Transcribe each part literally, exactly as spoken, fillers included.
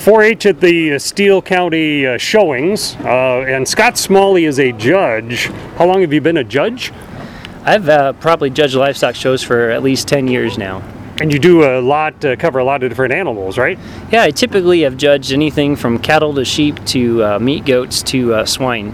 four H at the Steele County uh, showings, uh, and Scott Smalley is a judge. How long have you been a judge? I've uh, probably judged livestock shows for at least ten years now. And you do a lot, uh, cover a lot of different animals, right? Yeah, I typically have judged anything from cattle to sheep to uh, meat goats to uh, swine.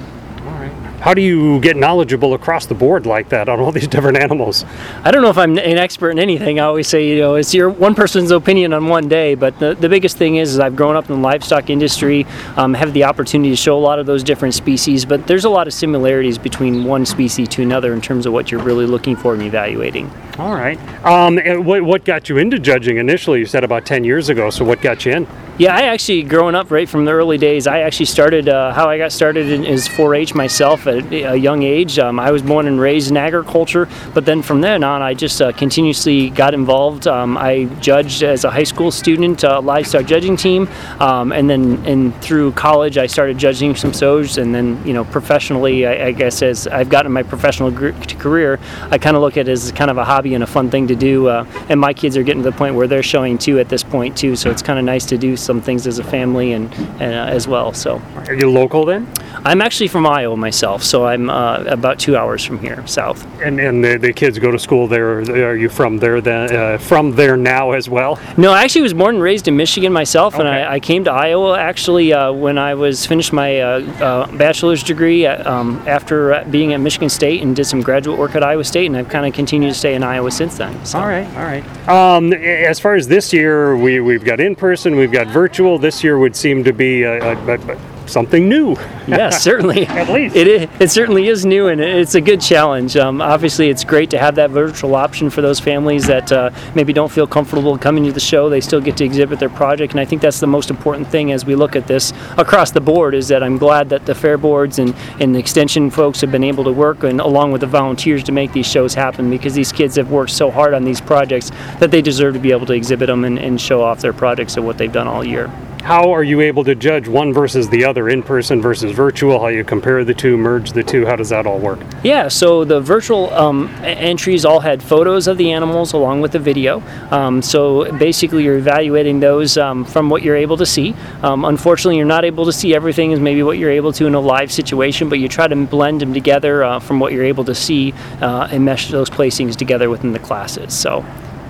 How do you get knowledgeable across the board like that on all these different animals? I don't know if I'm an expert in anything. I always say, you know, it's your one person's opinion on one day, but the, the biggest thing is, is I've grown up in the livestock industry, um, have the opportunity to show a lot of those different species, but there's a lot of similarities between one species to another in terms of what you're really looking for and evaluating. All right. Um, and what, what got you into judging initially? You said about ten years ago, so what got you in? Yeah, I actually, growing up right from the early days, I actually started, uh, how I got started in, is four H myself at a young age. Um, I was born and raised in agriculture, but then from then on, I just uh, continuously got involved. Um, I judged as a high school student, uh, livestock judging team, um, and then and through college, I started judging some shows, and then, you know, professionally, I, I guess as I've gotten my professional gr- career, I kind of look at it as kind of a hobby and a fun thing to do, uh, and my kids are getting to the point where they're showing too at this point too, so it's kind of nice to do some things as a family and, and uh, as well. So, are you local then? I'm actually from Iowa myself, so I'm uh, about two hours from here, south. And and the, the kids go to school there. Are you from there then? Uh, from there now as well? No, I actually was born and raised in Michigan myself, okay. and I, I came to Iowa actually uh, when I was finished my uh, uh, bachelor's degree at, um, after being at Michigan State, and did some graduate work at Iowa State, and I've kind of continued to stay in Iowa since then. So. All right, all right. Um, as far as this year, we we've got in person, we've got virtual. This year would seem to be a, a, a, something new. Yes, certainly. At least. It, is, it certainly is new, and it's a good challenge. Um, obviously, it's great to have that virtual option for those families that uh, maybe don't feel comfortable coming to the show. They still get to exhibit their project, and I think that's the most important thing as we look at this across the board, is that I'm glad that the fair boards and, and the extension folks have been able to work, and along with the volunteers, to make these shows happen, because these kids have worked so hard on these projects that they deserve to be able to exhibit them and, and show off their projects and what they've done all year. How are you able to judge one versus the other, in-person versus virtual? How you compare the two, merge the two? How does that all work? Yeah, so the virtual um, entries all had photos of the animals along with the video. Um, so basically you're evaluating those um, from what you're able to see. Um, unfortunately, you're not able to see everything as maybe what you're able to in a live situation, but you try to blend them together uh, from what you're able to see uh, and mesh those placings together within the classes. So.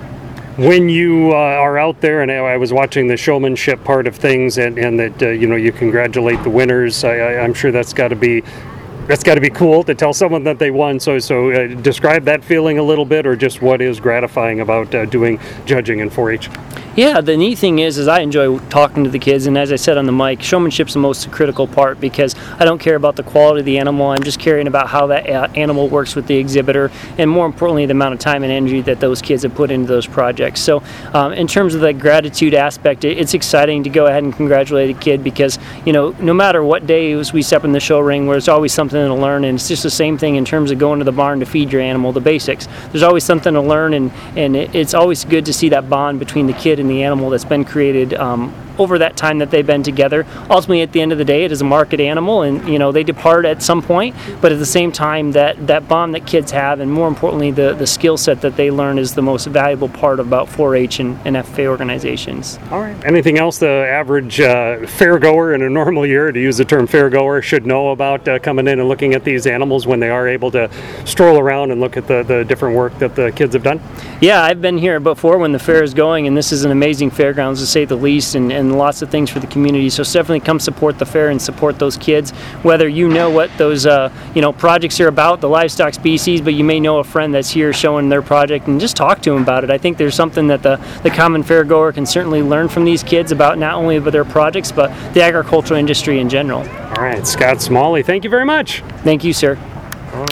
When you uh, are out there, and I was watching the showmanship part of things, and, and that uh, you know you congratulate the winners, I, I, I'm sure that's got to be that's got to be cool to tell someone that they won. So, so uh, describe that feeling a little bit, or just what is gratifying about uh, doing judging in four H. Yeah, the neat thing is, is I enjoy talking to the kids, and as I said on the mic, showmanship's the most critical part, because I don't care about the quality of the animal. I'm just caring about how that animal works with the exhibitor, and more importantly, the amount of time and energy that those kids have put into those projects. So, um, in terms of the gratitude aspect, it, it's exciting to go ahead and congratulate a kid, because you know, no matter what day we step in the show ring, there's always something to learn, and it's just the same thing in terms of going to the barn to feed your animal, the basics. There's always something to learn, and and it, it's always good to see that bond between the kid and the animal that's been created um, over that time that they've been together. Ultimately, at the end of the day, it is a market animal, and you know they depart at some point, but at the same time, that that bond that kids have, and more importantly, the the skill set that they learn, is the most valuable part about four H and, and F F A organizations. All right. Anything else the average uh, fair goer in a normal year, to use the term fair goer, should know about uh, coming in and looking at these animals when they are able to stroll around and look at the, the different work that the kids have done? Yeah, I've been here before when the fair is going, and this is an amazing fairgrounds, to say the least, and, and lots of things for the community. So definitely come support the fair and support those kids, whether you know what those uh, you know projects are about, the livestock species, but you may know a friend that's here showing their project, and just talk to them about it. I think there's something that the, the common fair goer can certainly learn from these kids about not only about their projects, but the agricultural industry in general. All right, Scott Smalley, thank you very much. Thank you, sir.